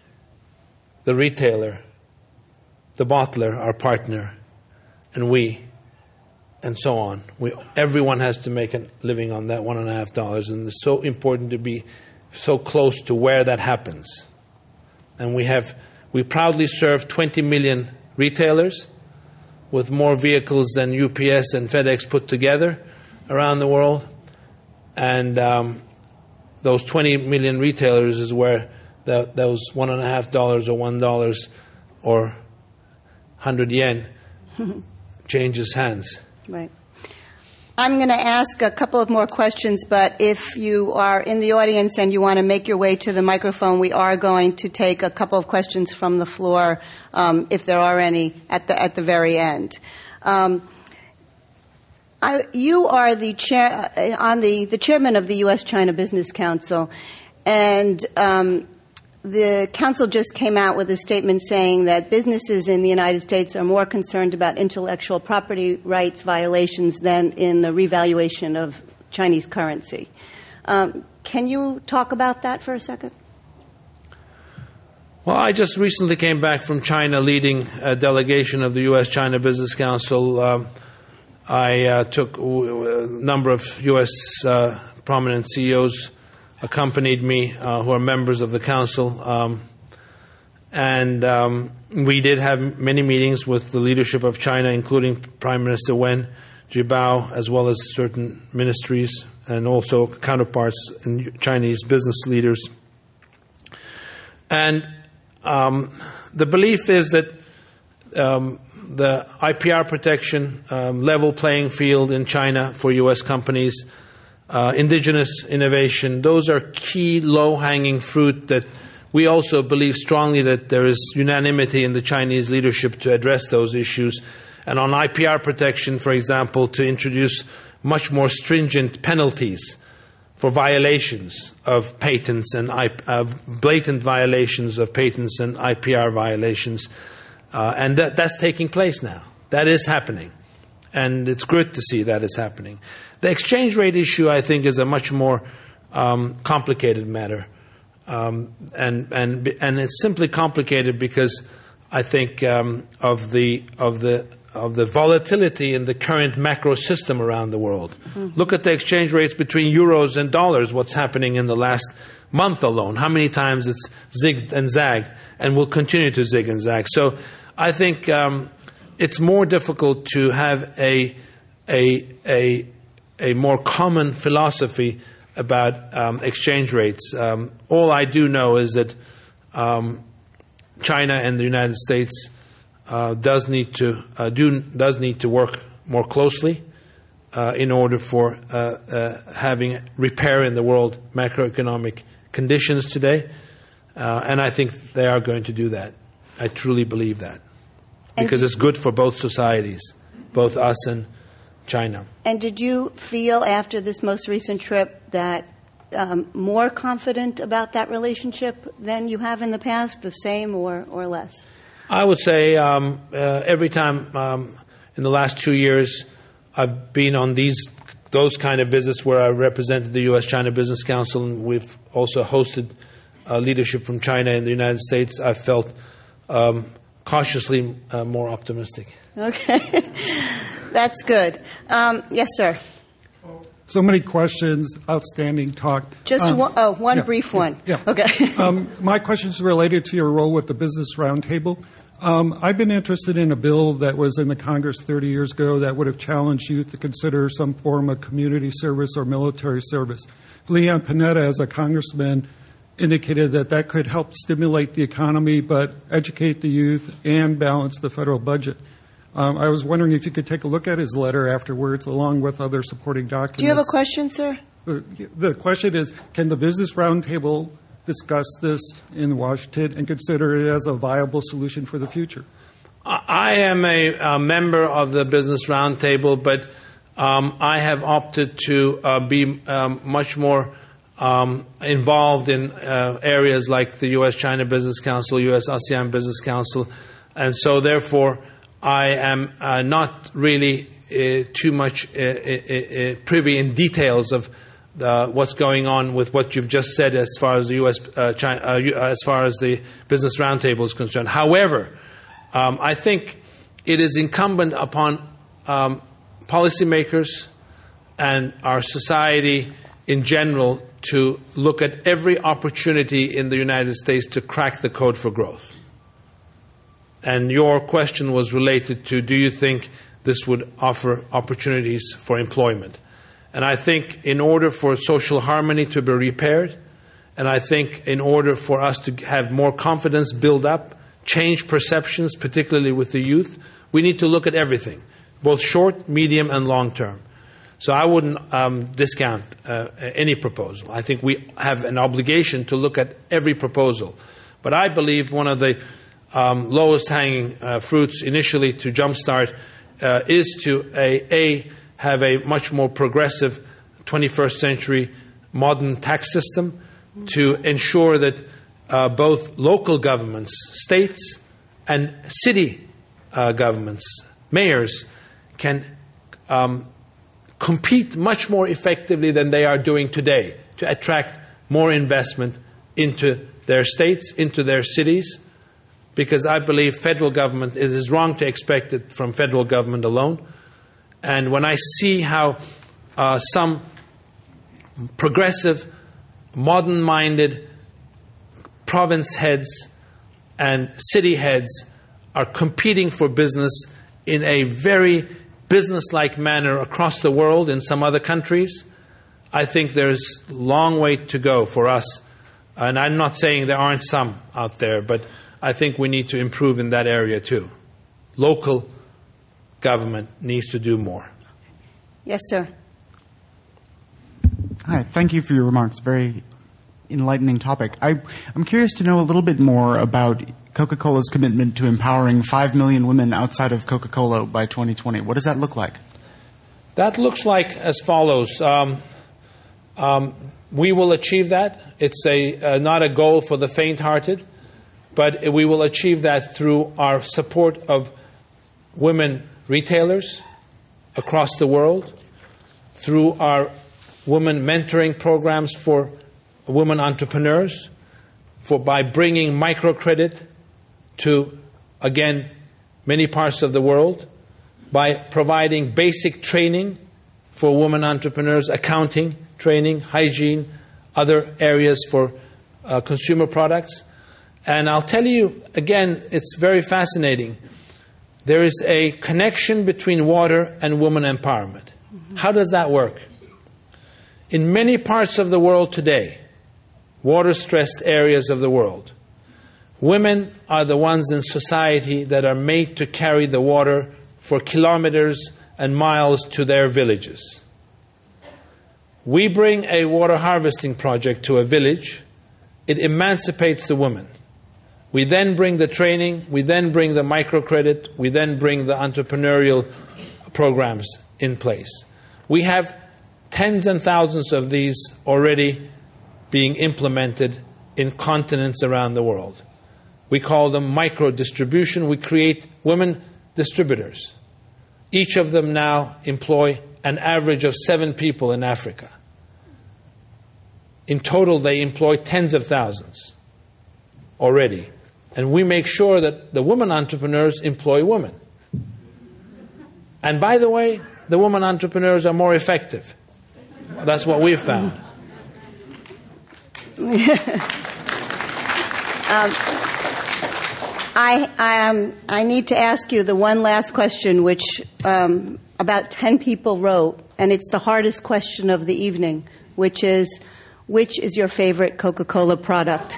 S2: the retailer, the bottler, our partner, and we, and so on. We, everyone has to make a living on that one and a half dollars, and it's so important to be so close to where that happens. And we have, we proudly serve twenty million retailers with more vehicles than U P S and FedEx put together around the world. And um, those twenty million retailers is where the, those one and a half dollars or one dollars or one hundred yen changes hands.
S3: Right. I'm going to ask a couple of more questions, but if you are in the audience and you want to make your way to the microphone, we are going to take a couple of questions from the floor, um, if there are any, at the at the very end. Um, I, you are the chair uh, on the the chairman of the U S China Business Council, and um, the council just came out with a statement saying that businesses in the United States are more concerned about intellectual property rights violations than in the revaluation of Chinese currency. Um, can you talk about that for a second?
S2: Well, I just recently came back from China leading a delegation of the U S China Business Council. Um, I uh, took a number of U S uh, prominent C E Os accompanied me, uh, who are members of the council, um, and um, we did have many meetings with the leadership of China, including Prime Minister Wen Jiabao, as well as certain ministries and also counterparts in Chinese business leaders. And um, the belief is that um, the I P R protection, um, level playing field in China for U S companies, Uh, indigenous innovation, those are key low-hanging fruit that we also believe strongly that there is unanimity in the Chinese leadership to address those issues. And on I P R protection, for example, to introduce much more stringent penalties for violations of patents and I, uh, blatant violations of patents and I P R violations. Uh, and that, that's taking place now. That is happening. And it's good to see that is happening. The exchange rate issue, I think, is a much more um, complicated matter, um, and and and it's simply complicated because I think um, of the of the of the volatility in the current macro system around the world. Mm-hmm. Look at the exchange rates between euros and dollars. What's happening in the last month alone? How many times it's zigged and zagged, and will continue to zig and zag. So I think um, it's more difficult to have a a a a more common philosophy about um, exchange rates. Um, all I do know is that um, China and the United States uh, does need to uh, do does need to work more closely uh, in order for uh, uh, having repair in the world macroeconomic conditions today, uh, and I think they are going to do that. I truly believe that, because it's good for both societies, both us and China.
S3: And did you feel after this most recent trip that um, more confident about that relationship than you have in the past, the same or, or less?
S2: I would say um, uh, every time um, in the last two years I've been on these those kind of visits where I represented the U S China Business Council, and we've also hosted uh, leadership from China in the United States, I've felt um, cautiously uh, more optimistic.
S3: Okay. That's good. Um, yes, sir.
S4: So many questions, outstanding talk.
S3: Just
S4: um,
S3: one, oh, one
S4: yeah,
S3: brief one.
S4: Yeah.
S3: Okay.
S4: um, my question is related to your role with the Business Roundtable. Um, I've been interested in a bill that was in the Congress thirty years ago that would have challenged youth to consider some form of community service or military service. Leon Panetta, as a congressman, indicated that that could help stimulate the economy but educate the youth and balance the federal budget. Um, I was wondering if you could take a look at his letter afterwards, along with other supporting documents.
S3: Do you have a question, sir?
S4: The, the question is, can the Business Roundtable discuss this in Washington and consider it as a viable solution for the future?
S2: I am a, a member of the Business Roundtable, but um, I have opted to uh, be um, much more um, involved in uh, areas like the U S China Business Council, U S ASEAN Business Council, and so therefore I am uh, not really uh, too much uh, uh, uh, privy in details of uh, what's going on with what you've just said as far as the U S uh, China, uh, as far as the Business Roundtable is concerned. However, um, I think it is incumbent upon um, policymakers and our society in general to look at every opportunity in the United States to crack the code for growth. And your question was related to, do you think this would offer opportunities for employment? And I think in order for social harmony to be repaired, and I think in order for us to have more confidence build up, change perceptions, particularly with the youth, we need to look at everything, both short, medium, and long term. So I wouldn't um, discount uh, any proposal. I think we have an obligation to look at every proposal. But I believe one of the Um, lowest hanging uh, fruits initially to jumpstart uh, is to a, a have a much more progressive twenty-first century modern tax system to ensure that uh, both local governments, states, and city uh, governments, mayors, can um, compete much more effectively than they are doing today to attract more investment into their states, into their cities. Because I believe federal government, it is wrong to expect it from federal government alone. And when I see how uh, some progressive, modern-minded province heads and city heads are competing for business in a very business-like manner across the world in some other countries, I think there's a long way to go for us. And I'm not saying there aren't some out there, but I think we need to improve in that area too. Local government needs to do more.
S3: Yes, sir.
S5: Hi, thank you for your remarks. Very enlightening topic. I, I'm curious to know a little bit more about Coca-Cola's commitment to empowering five million women outside of Coca-Cola by twenty twenty. What does that look like?
S2: That looks like as follows. Um, um, we will achieve that. It's a uh, not a goal for the faint-hearted. But we will achieve that through our support of women retailers across the world, through our women mentoring programs for women entrepreneurs, for by bringing microcredit to, again, many parts of the world, by providing basic training for women entrepreneurs, accounting training, hygiene, other areas for uh, consumer products. And I'll tell you, again, it's very fascinating. There is a connection between water and women empowerment. Mm-hmm. How does that work? In many parts of the world today, water-stressed areas of the world, Women are the ones in society that are made to carry the water for kilometers and miles to their villages. We bring a water harvesting project to a village. It emancipates the woman. We then bring the training, we then bring the microcredit, we then bring the entrepreneurial programs in place. We have tens and thousands of these already being implemented in continents around the world. We call them micro-distribution. We create women distributors. Each of them now employ an average of seven people in Africa. In total, they employ tens of thousands already. And we make sure that the women entrepreneurs employ women. And by the way, the women entrepreneurs are more effective. That's what we've found.
S3: um, I, I, um, I need to ask you the one last question, which um, about ten people wrote, and it's the hardest question of the evening, which is, which is your favorite Coca-Cola product?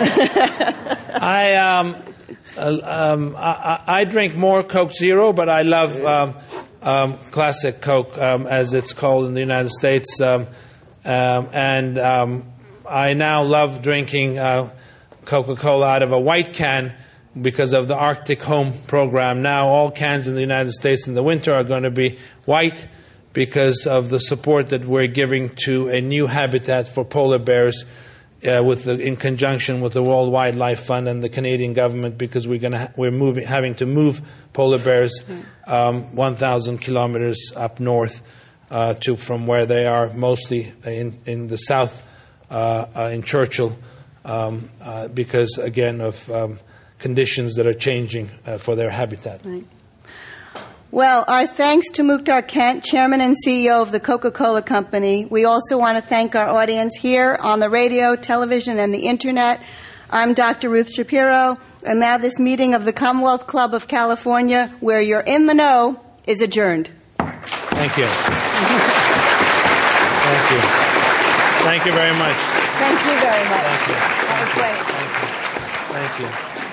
S2: I, um, uh, um, I I drink more Coke Zero, but I love um, um, classic Coke, um, as it's called in the United States, um, um, and um, I now love drinking uh, Coca-Cola out of a white can because of the Arctic Home program. Now all cans in the United States in the winter are going to be white because of the support that we're giving to a new habitat for polar bears uh, with the, in conjunction with the World Wildlife Fund and the Canadian government, because we're going to ha- we're moving having to move polar bears um, one thousand kilometers up north uh, to from where they are, mostly in in the south uh, uh, in Churchill, um, uh, because again of um, conditions that are changing uh, for their habitat.
S3: Right. Well, our thanks to Mukhtar Kent, Chairman and C E O of the Coca-Cola Company. We also want to thank our audience here on the radio, television, and the Internet. I'm Doctor Ruth Shapiro, and now this meeting of the Commonwealth Club of California, where you're in the know, is adjourned.
S2: Thank you. Thank you. Thank you very much.
S3: Thank you very much.
S2: Thank you.
S3: That was great.
S2: Thank you. Thank you.